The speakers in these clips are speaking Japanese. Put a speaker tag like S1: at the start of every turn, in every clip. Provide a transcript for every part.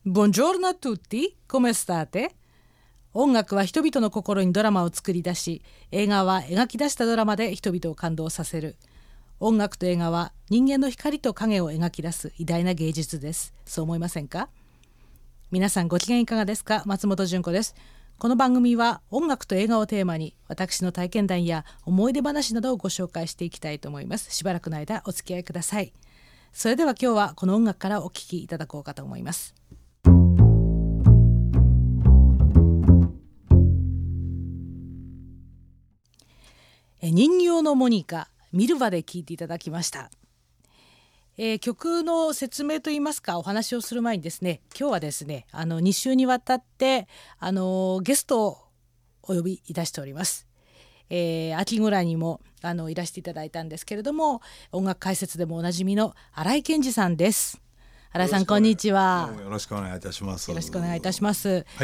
S1: Buongiorno a tutti, come state? 音楽は人々の心にドラマを作り出し、映画は描き出したドラマで人々を感動させる。音楽と映画は人間の光と影を描き出す偉大な芸術です。そう思いませんか？皆さんご機嫌いかがですか？松本純子です。この番組は音楽と映画をテーマに私の体験談や思い出話などをご紹介していきたいと思います。しばらくの間お付き合いください。それでは今日はこの音楽からお聴きいただこうかと思います。人形のモニカ、ミルバで聴いていただきました。曲の説明といいますかお話をする前にですね、今日はですね2週にわたってゲストをお呼びいたしております。秋ぐらいにもいらしていただいたんですけれども、音楽解説でもおなじみの新井健二さんです。新井さんこんにちは。
S2: よろしくお願いいたします。
S1: よろしくお願いいたします。
S2: はい、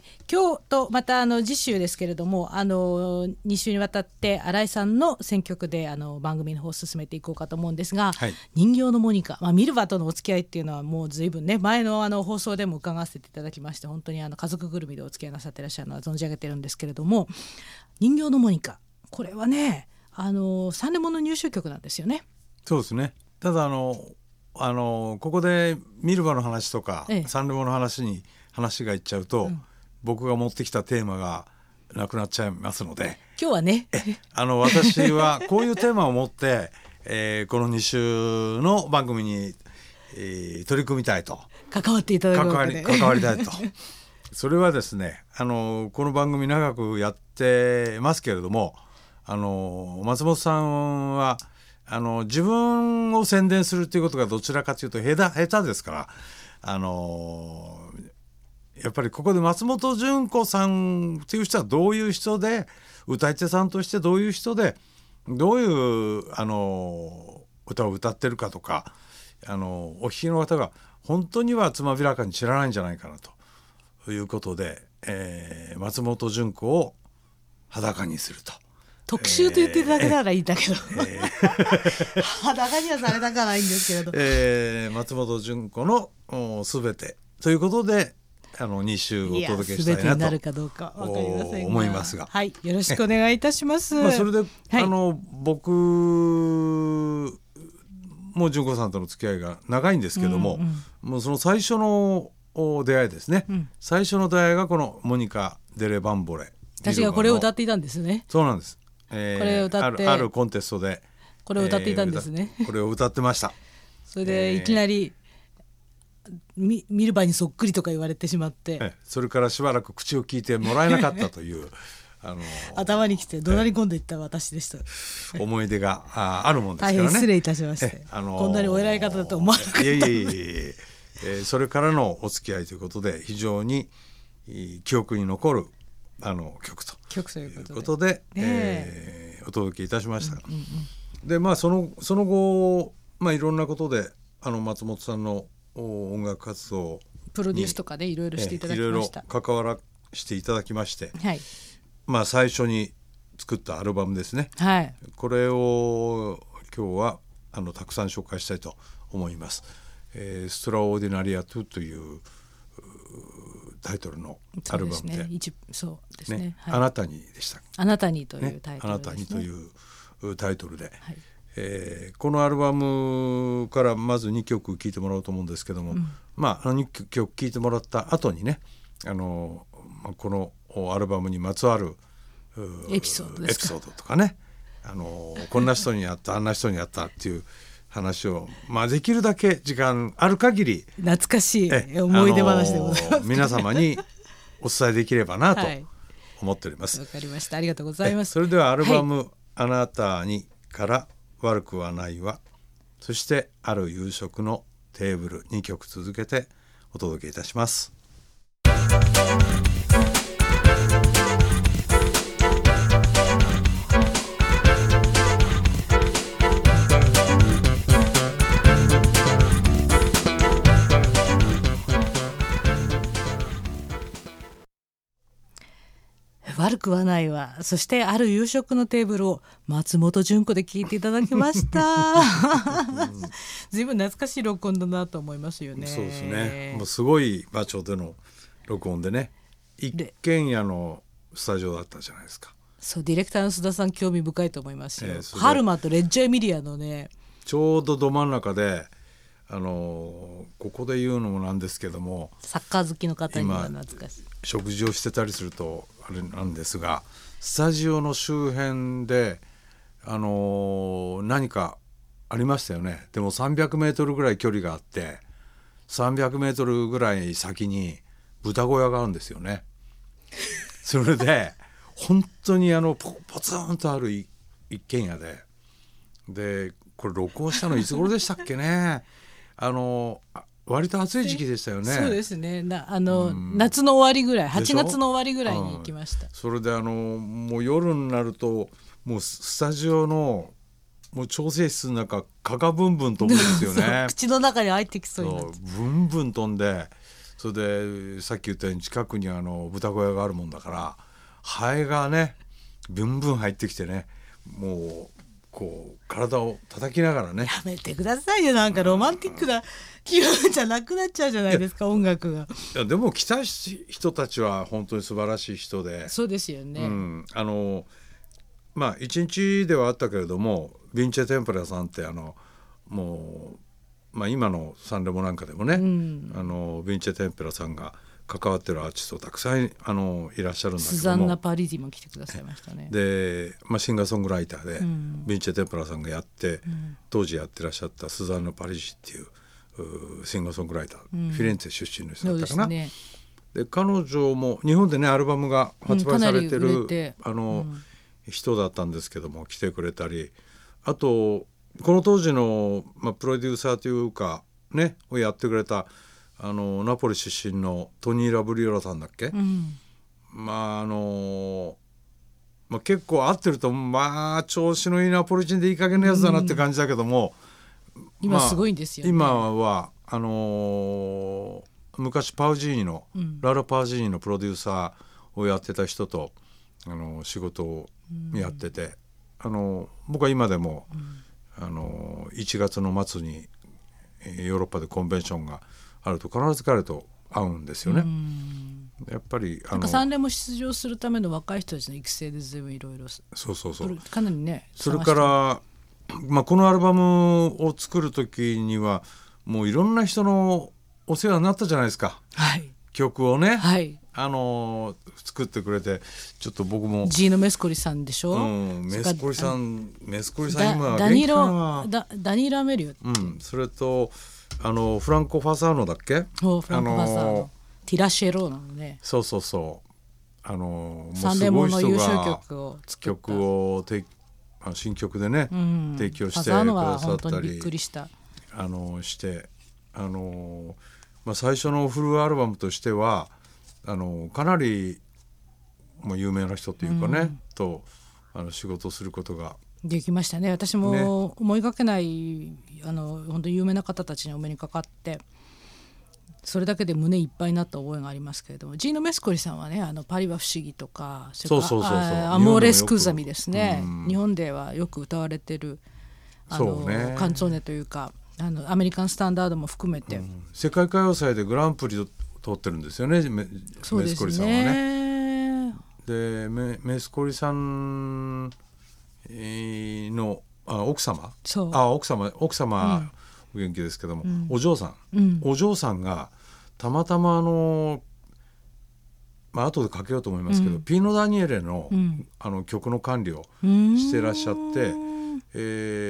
S1: 今日とまた次週ですけれども2週にわたって新井さんの選曲で番組の方を進めていこうかと思うんですが、
S2: はい、
S1: 人形のモニカ、ミルバとのお付き合いっていうのはもう随分ね前の放送でも伺わせていただきまして、本当に家族ぐるみでお付き合いなさっていらっしゃるのは存じ上げてるんですけれども、人形のモニカ、これはねサンレモの入手曲なんですよね。
S2: そうですね。ただここでミルバの話とか、サンレモの話がいっちゃうと、僕が持ってきたテーマがなくなっちゃいますので、
S1: 今日はね
S2: 私はこういうテーマを持って、この2週の番組に、取り組みたいと、
S1: 関わっていただくわけで
S2: 関わりたいとそれはですねこの番組長くやってますけれども、松本さんは自分を宣伝するということがどちらかというと下手ですから、やっぱりここで松本純子さんという人はどういう人で、歌い手さんとしてどういう人で、どういう歌を歌ってるかとか、お聴きの方が本当にはつまびらかに知らないんじゃないかなということで、松本純子を裸にすると。
S1: 特集と言っていただけたらいいんだけど、裸にはされたくはないんですけれど、
S2: 松本純子のすべてということで2週お届けしたいなと、
S1: 全てになるかどうか分かりませんが
S2: 思いますが、
S1: はい、よろしくお願いいたします。
S2: それで、
S1: はい、
S2: 僕も純子さんとの付き合いが長いんですけども、もうその最初の出会いですね、最初の出会いがこのモニカ・デレ・バンボレ、
S1: 私がこれを歌っていたんですね。
S2: そうなんです。
S1: これを歌って
S2: あるコンテストで
S1: これを歌っていたんですね。
S2: これを歌ってました。
S1: それでいきなり、見る場にそっくりとか言われてしまって、
S2: それからしばらく口を聞いてもらえなかったという
S1: 頭にきて怒鳴り込んでいった私でした。
S2: 思い出があるもんですからね。
S1: 大変失礼いたしまして、こんなにお偉い方だと思わなかった。
S2: それからのお付き合いということで非常に記憶に残る曲ということで、お届けいたしました。でその後、いろんなことで松本さんの音楽活動
S1: プロデュースとかでいろいろしていただきました。
S2: いろいろ関わらせていただきまして、
S1: はい、
S2: 最初に作ったアルバムですね、
S1: はい、
S2: これを今日はたくさん紹介したいと思います。ストラオーディナリア2というタイトルのアルバムで、
S1: そうですね、
S2: あなたにでした。
S1: あなたにというタイトルですね。
S2: あなたにというタイトルで、このアルバムからまず2曲聴いてもらおうと思うんですけども、2曲聴いてもらった後にね、このアルバムにまつわる
S1: エピソード
S2: とかね、こんな人に会ったあんな人に会ったっていう話を、できるだけ時間ある限り
S1: 懐かしい思い出話でございます、
S2: 皆様にお伝えできればなと思っております。
S1: わかりました、ありがとうございます。
S2: それではアルバム、あなたにから悪くはないわ、そしてある夕食のテーブル、2曲続けてお届けいたします。
S1: 悪くはないわ。そしてある夕食のテーブルを松本純子で聞いていただきました随分懐かしい録音だなと思いますよね。
S2: そうですね。もうすごい場所での録音でね、一軒家のスタジオだったじゃないですか。
S1: そう、ディレクターの須田さん興味深いと思いますよ。ハルマとレッジャーエミリアのね、
S2: ちょうどど真ん中で、ここで言うのもなんですけども、
S1: サッカー好きの方には懐かしい。
S2: 食事をしてたりするとあれなんですが、スタジオの周辺で、何かありましたよね。でも300メートルぐらい距離があって、300メートルぐらい先に豚小屋があるんですよねそれで本当にポツンとある一軒家で、これ録音したのいつ頃でしたっけね割と暑い時期でしたよね。
S1: そうですね。夏の終わりぐらい、8月の終わりぐらいに行きました。
S2: それでもう夜になるともうスタジオのもう調整室の中蚊がブンブン飛ぶんですよね
S1: 口の中に入ってきそうになって、
S2: ブンブン飛んで、それでさっき言ったように近くに豚小屋があるもんだから、ハエがねブンブン入ってきてね、もうこう体を叩きながらね。
S1: やめてくださいよ、なんかロマンティックな気分じゃなくなっちゃうじゃないですか音楽が。
S2: いやでも来た人たちは本当に素晴らしい人で、
S1: そうですよね、
S2: まあ一日ではあったけれども、ヴィンチェテンプラさんってもう、まあ、今のサンレモなんかでもね、ヴィンチェテンプラさんが関わってるアーティストたくさんいらっしゃるんだけども、
S1: スザンナ・パリディも来てくださいましたね。
S2: で、シンガーソングライターで、ヴィンチェテンプラさんがやって、当時やってらっしゃったスザンナ・パリジっていうシンガーソングライター、フィレンツェ出身の人だったかな。そうですね。で彼女も日本でねアルバムが発売されてる、人だったんですけども来てくれたり、あとこの当時の、プロデューサーというかねをやってくれたナポリ出身のトニー・ラブリオラさんだっけ、結構合ってると、調子のいいナポリ人でいい加減なやつだなって感じだけども、
S1: 今すごいんですよね。
S2: 今は昔パウジーニの、ララ・パウジーニのプロデューサーをやってた人と仕事をやってて、僕は今でも、1月の末にヨーロッパでコンベンションがあると必ず彼と会うんですよね。やっぱり
S1: なんかサンレも出場するための若い人たちの育成で随分いろいろ
S2: そう
S1: かなりね。
S2: それから、このアルバムを作る時にはもういろんな人のお世話になったじゃないですか、曲をね、作ってくれて、ちょっと僕も
S1: ジーノ・メスコリさんでしょ、
S2: メスコリさん今元気かな。
S1: ダニーロ・アメリオ、
S2: それとフランコ・ファサーノだっけ、
S1: フランコ・ファサーノ、ティラシェローなのね。
S2: そう
S1: もうサンレモの優勝曲を作った
S2: 曲を新曲でね、提供してくださったり、
S1: ファサーノは本当にびっくりした
S2: して最初のフルアルバムとしてはかなりもう有名な人というかね、と仕事をすることが
S1: できましたね。私も思いがけない本当に有名な方たちにお目にかかって、それだけで胸いっぱいになった覚えがありますけれども、ジーノ・メスコリさんはねパリは不思議とか、
S2: そう
S1: アモーレ・スクーザミですね、日本ではよく歌われてるカンツォーネというかアメリカンスタンダードも含めて、
S2: 世界歌謡祭でグランプリを取ってるんですよね、メスコリさんはね。でメスコリさんの奥様お元気ですけども、お嬢さんがたまたま後でかけようと思いますけど、ピーノ・ダニエレの、曲の管理をしてらっしゃって、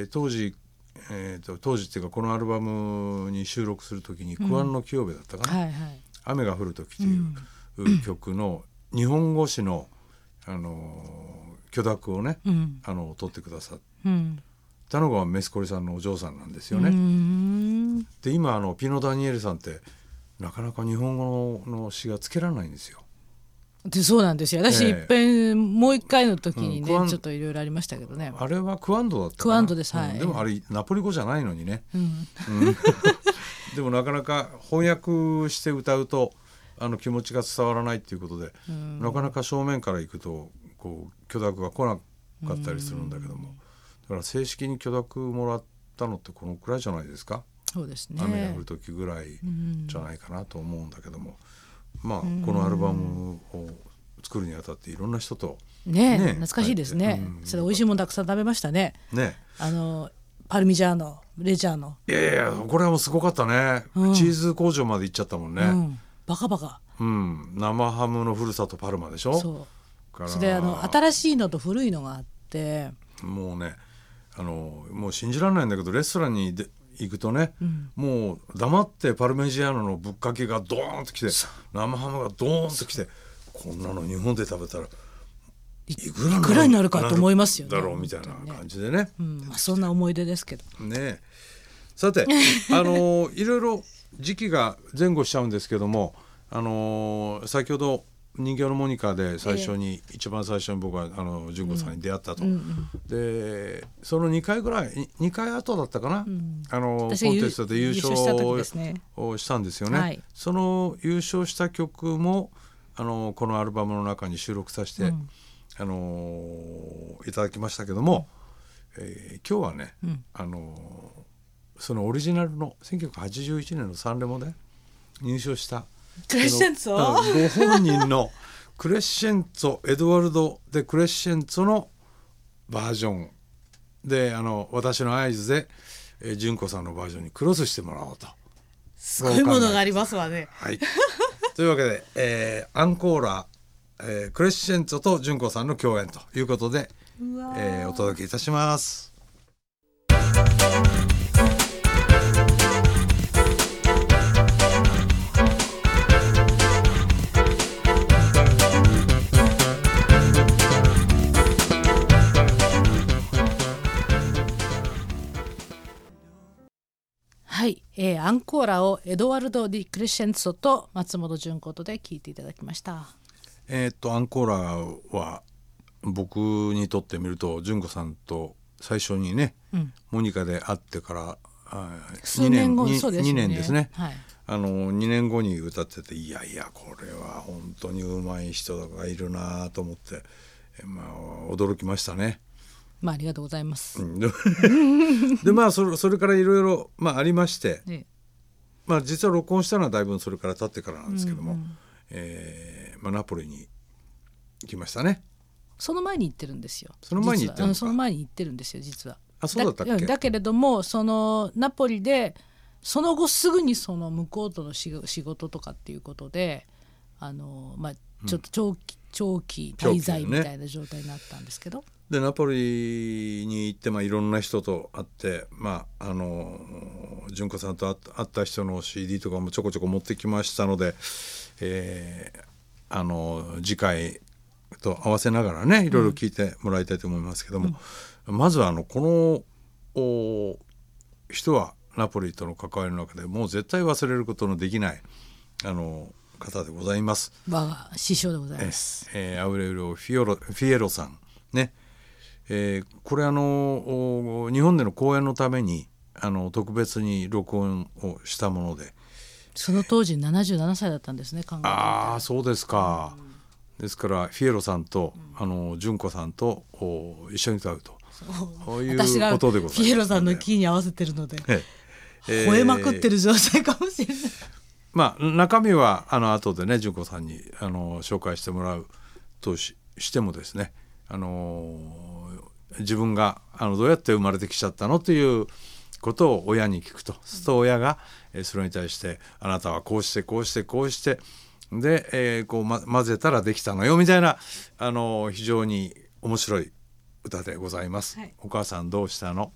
S2: 当時っていうかこのアルバムに収録する時にクワンの清部だったかな、雨が降る時という曲の日本語詞の、許諾をね、取ってくださったのがメスコリさんのお嬢さんなんですよね。で今ピーノ・ダニエルさんってなかなか日本語の詩がつけられないんですよ。
S1: でそうなんですよ。私いっぺんもう一回の時にね、ちょっといろいろありましたけどね。
S2: あれはクワンドだったかな。
S1: クワンドです、
S2: でもあれナポリ語じゃないのにね、でもなかなか翻訳して歌うと気持ちが伝わらないっていうことで、なかなか正面から行くとこう許諾が来なかったりするんだけども、だから正式に許諾もらったのってこのくらいじゃないですか。
S1: そうですね、
S2: 雨が降る時ぐらいじゃないかなと思うんだけども、まあこのアルバムを作るにあたっていろんな人と
S1: ね懐かしいですね、それ美味しいものたくさん食べましたね。パルミジャーノレジャーノ、
S2: いやいやこれはもうすごかったね、チーズ工場まで行っちゃったもんね、
S1: バカバカ、
S2: 生ハムのふるさとパルマでしょ。
S1: それ新しいのと古いのがあって、
S2: もうねもう信じられないんだけどレストランに行くとね、もう黙ってパルメジアーノのぶっかけがドーンときて生ハムがドーンときて、こんなの日本で食べたらいくら
S1: になるかと思いますよね
S2: だろうみたいな感じでね、
S1: そんな思い出ですけど
S2: ね。さていろいろ時期が前後しちゃうんですけども、先ほど人形のモニカで一番最初に僕は純子さんに出会ったと、でその2回ぐらい2回後だったかな、コンテストで優勝をしたんですよね、その優勝した曲もこのアルバムの中に収録させて、いただきましたけども、今日はね、そのオリジナルの1981年のサンレモで入賞した
S1: クレッシェンツォ
S2: ご本人のクレッシェンツォエドワルド・デ・クレッシェンツォのバージョンで私の合図で純子さんのバージョンにクロスしてもらおうと。
S1: すごいものがありますわね、
S2: はい、というわけで、アンコーラ、クレッシェンツォと純子さんの共演ということで、お届けいたします。
S1: はい、アンコーラをエドワルド・ディ・クレッシェンツォと松本純子とで聴いていただきました。
S2: アンコーラは僕にとってみると純子さんと最初にね、モニカで会ってから2年ですね、2年後に歌ってて、いやいやこれは本当に上手い人がいるなと思って、驚きましたね。
S1: ありがとうございます。
S2: でそれからいろいろありまして、実は録音したのはだいぶそれから経ってからなんですけども、ナポリに行きましたね。
S1: その前に行ってるんですよ。
S2: その前に行
S1: ってるんですよ実は。
S2: そうだったっけ。
S1: だけれどもそのナポリでその後すぐにその向こうとの仕事とかっていうことでちょっと長期滞在みたいな状態になったんですけど、
S2: でナポリに行っていろんな人と会って純子さんと会った人の CD とかもちょこちょこ持ってきましたので、次回と合わせながらねいろいろ聞いてもらいたいと思いますけども、まずはこの人はナポリとの関わりの中でもう絶対忘れることのできない方でございます。
S1: 我が師匠でございます。
S2: アウレリオ・フィエロさんね。これ日本での公演のために特別に録音をしたもので、
S1: その当時77歳だったんですね。
S2: そうですか。ですからフィエロさんと純子さんと一緒に歌うということでございます。
S1: 私がフィエロさんのキーに合わせてるので、吠えまくってる状態かもしれない。
S2: 中身は後でね純子さんに紹介してもらうとしてもですね、自分がどうやって生まれてきちゃったのということを親に聞くと、すると親がそれに対してあなたはこうしてこうしてこうしてで、混ぜたらできたのよみたいな非常に面白い歌でございます、お母さんどうしたの。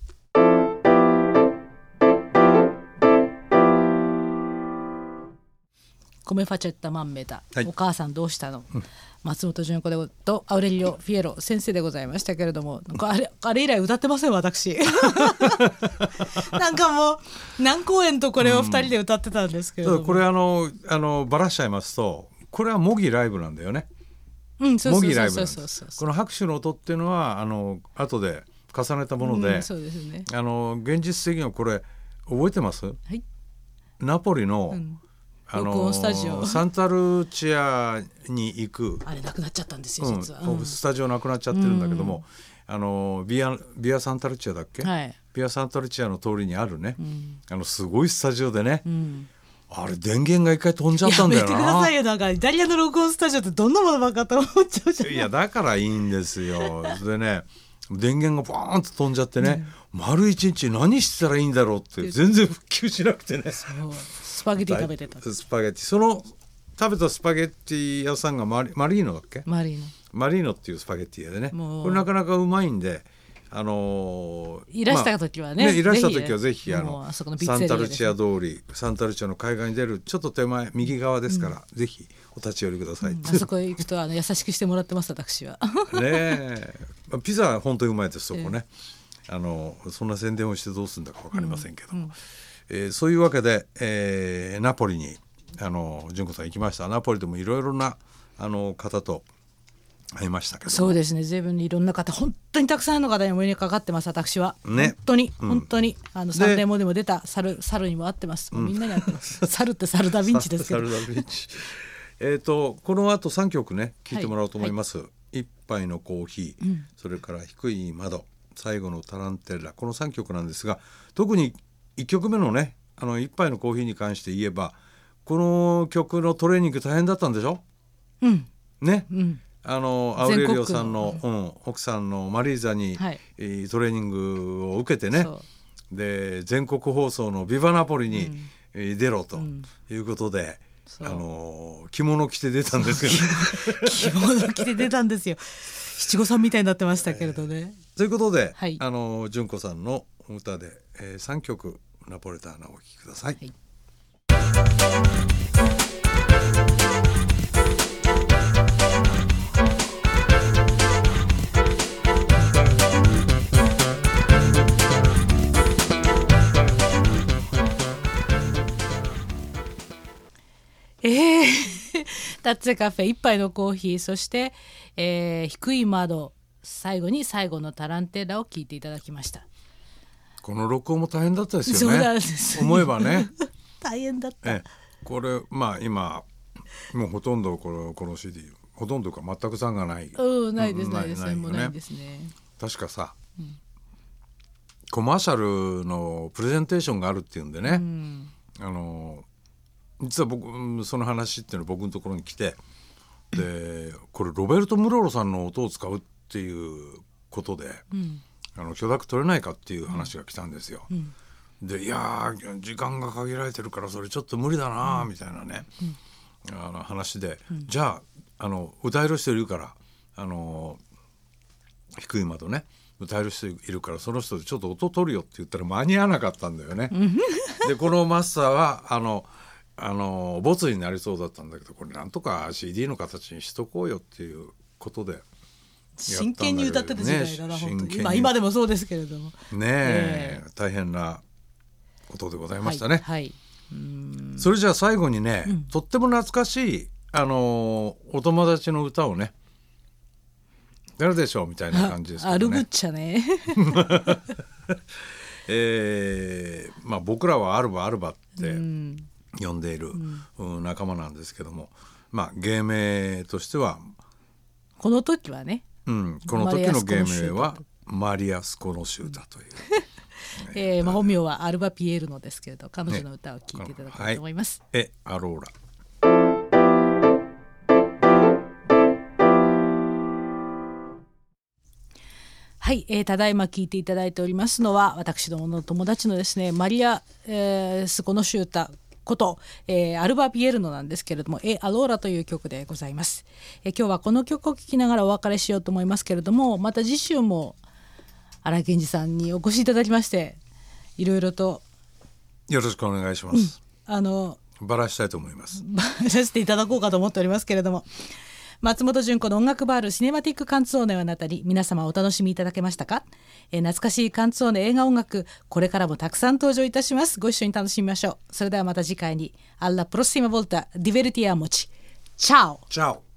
S1: コメファチェッタマンメダ、お母さんどうしたの、松本純子とアウレリオ・フィエロ先生でございましたけれども、あれ以来歌ってません私なんかもう何公演とこれを2人で歌ってたんですけれども、
S2: こればらしちゃいますとこれは模擬ライブなんだよね。
S1: 模
S2: 擬ライブなんです。この拍手の音っていうのは後で重ねたもので、
S1: そうですね、
S2: 現実的にはこれ覚えてます、ナポリの、
S1: 録音スタジオ
S2: サンタルチアに行く
S1: あれなくなっちゃったんですよ実は、
S2: スタジオなくなっちゃってるんだけども、ビアサンタルチアだっけ、
S1: はい、
S2: ビアサンタルチアの通りにあるね、すごいスタジオでね、あれ電源が一回飛んじゃったんだよな。
S1: やめてくださいよ、なんかイタリアの録音スタジオってどんなものばっかと思っちゃうじゃん。
S2: いやだからいいんですよ。でね電源がバーンと飛んじゃってね、丸一日何してたらいいんだろうって全然復旧しなくてね。
S1: そうスパゲティ食べてた。
S2: スパゲティその食べたスパゲティ屋さんがマリーノだっけ、マリーノっていうスパゲティ屋でね、これなかなかうまいんで、
S1: いらした時はね、
S2: いらした時はぜひ
S1: サ
S2: ンタルチア通り、サンタルチアの海岸に出るちょっと手前右側ですから、ぜひお立ち寄りください、
S1: あそこへ行くと優しくしてもらってます私は
S2: ね。ピザは本当にうまいですそこね、そんな宣伝をしてどうするんだか分かりませんけど、そういうわけで、ナポリに純子さん行きました。ナポリでもいろいろな方と会いましたけど、
S1: そうですね、随分いろんな方、本当にたくさんの方にお目にかかってます私は、ね、本当にサンデーモでも出た猿にも会ってます、もうみんなに会ってます猿ってサルダヴィンチですけど
S2: サルダヴィンチこの後3曲ね聴いてもらおうと思います、一杯のコーヒー、それから低い窓、最後のタランテッラ、この3曲なんですが、特に1曲目のね一杯のコーヒーに関して言えば、この曲のトレーニング大変だったんでしょ、ね、アウレリオさんの、奥さんのマリーザに、トレーニングを受けてね、で全国放送のビバナポリに、出ろということで、着物着て出たんですけど
S1: 着物着て出たんですよ。七五三みたいになってましたけれどね、
S2: ということで、純子さんの歌で、3曲ナポレターナをお聴きください。
S1: タッツェカフェ、一杯のコーヒー、そして、低い窓、最後に最後のタランテッラを聞いていただきました。
S2: この録音も大変だったですよね。
S1: そうなんです
S2: 思えばね
S1: 大変だった、
S2: これ今もうほとんどこの CD ほとんどか全く残がない、
S1: ないですもうないですね。
S2: 確かさ、コマーシャルのプレゼンテーションがあるっていうんでね、実は僕その話っていうの僕のところに来て、でこれロベルト・ムロロさんの音を使うっていうことで、許諾取れないかっていう話が来たんですよ、でいや時間が限られてるからそれちょっと無理だなみたいなね、話で、じゃあ歌える人いるから低い窓ね歌える人いるからその人でちょっと音取るよって言ったら間に合わなかったんだよねでこのマスターはボツになりそうだったんだけど、これなんとか CD の形にしとこうよっていうことで
S1: 真剣に歌ってた時代だな、本当に今でもそうですけれども
S2: ね、大変なことでございましたね、それじゃあ最後にね、とっても懐かしいお友達の歌をね、誰でしょうみたいな感じですけどね。
S1: アルグッチャね
S2: 僕らはアルバって呼んでいる仲間なんですけども、芸名としては
S1: この時はね、
S2: この時の芸名はマリア・スコノシュータという、
S1: 本名はアルバ・ピエールノですけれど、彼女の歌を聴いていただきたいと思います、
S2: アローラ。
S1: はい、ただいま聴いていただいておりますのは、私どもの友達のですねマリア、スコノシュータこと、アルバ・ピエルノなんですけれども、アローラという曲でございます。今日はこの曲を聴きながらお別れしようと思いますけれども、また次週も荒井健二さんにお越しいただきまして、いろいろと
S2: よろしくお願いします、バラしたいと思います。
S1: バラさせていただこうかと思っておりますけれども、松本純子の音楽バールシネマティックカンツォーネはあなたに皆様お楽しみいただけましたか？懐かしいカンツォーネ映画音楽、これからもたくさん登場いたします。ご一緒に楽しみましょう。それではまた次回に。Alla prossima volta, divertiamoci. Ciao!
S2: Ciao!